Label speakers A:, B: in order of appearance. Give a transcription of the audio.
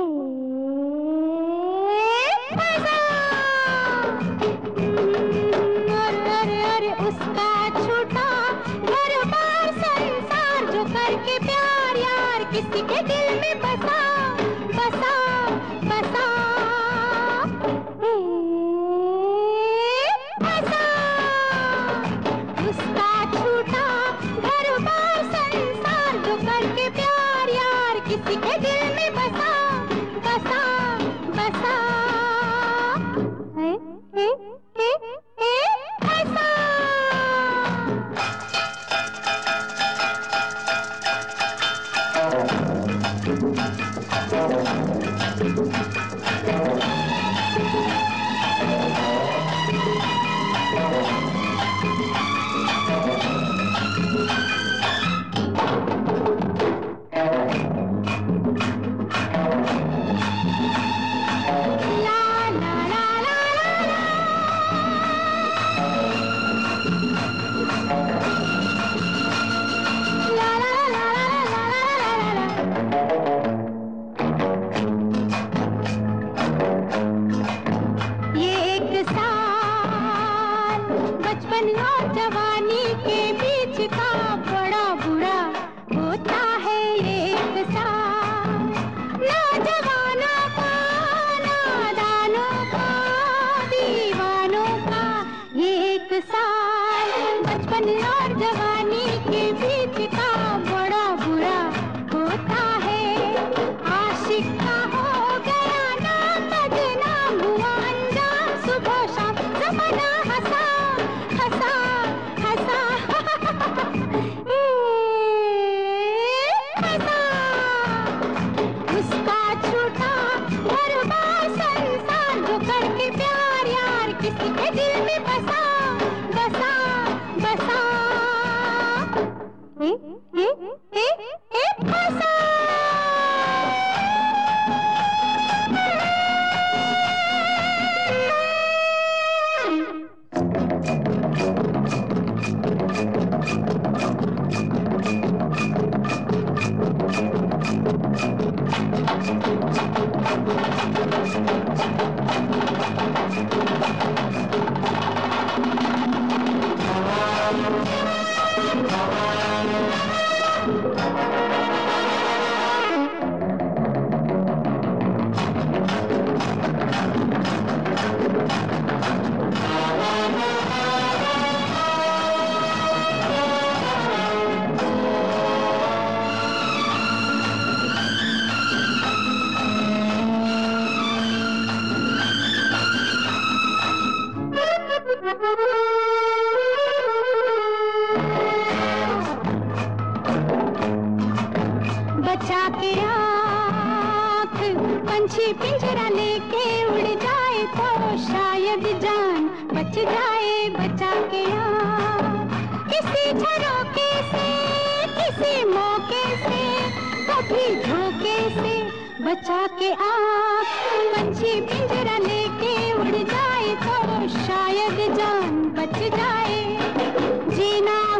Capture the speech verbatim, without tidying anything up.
A: अरे अरे अरे उसका छूटा घर बार संसार, जो करके प्यार यार किसी के दिल में बसा बसा बसा बसा। उसका छूटा घर बार संसार, जो करके प्यार यार किसी के दिल में बसा बसा बसा। ए, ए, ए, ए, बसा। बचपन और जवानी के बीच का बड़ा बुरा होता है एक साल। नौजवानों का, नादानों का, दीवानों का ये एक साल। बचपन और जवानी के बीच का बड़ा बुरा होता है। आशिक का हो गया नाम, बदनाम हुआ अंजाम, सुबह शाम ज़माना हंसा हंसा हंसा ए, हंसा। उसका छूटा घर बार संसार, जो करके प्यार यार किसी के दिल में बसा बसा बसा। ए, ए, ए, ए, बसा। बचा के आँख पंछी पिंजरा लेके उड़ जाए तो शायद जान बच जाए। बचा के आँख किसी झरोके से, किसी मौके से, कभी धोखे से। बचा के आँख पंछी पिंजरा लेके उड़ जाए तो शायद जान बच जाए। जीना